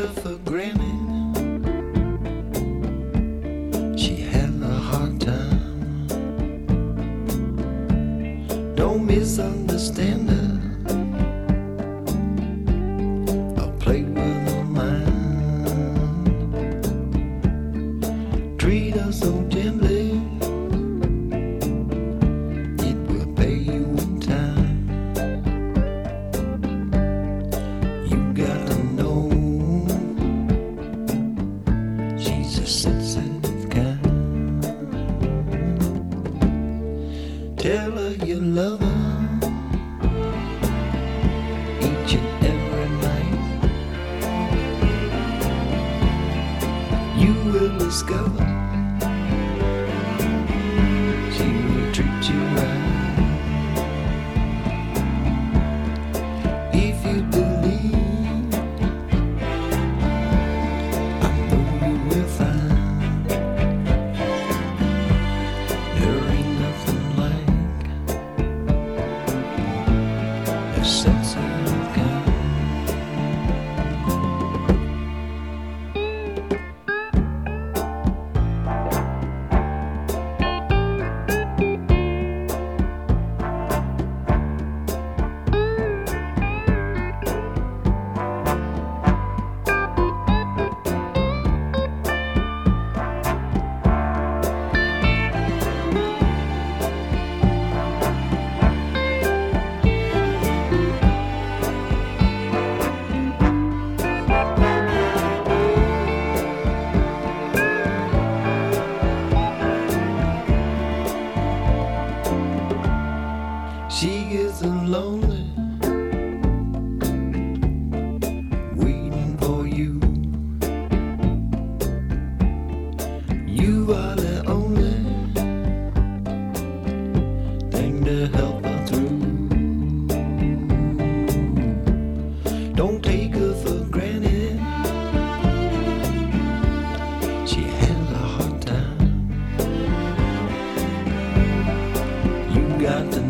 her for granted. She had a hard time. Don't misunderstand her. I'll play with her mind. Treat her so gently. It will pay you in time. You got to know she's a sensitive kind. Tell her you love her each and every night. You will discover she will treat you right. If you believe, I know you will find there ain't nothing like a sensitive kind. She gets lonely, waiting for you. You are the only thing to help her through. Don't take her for granted. She has a hard time. You got to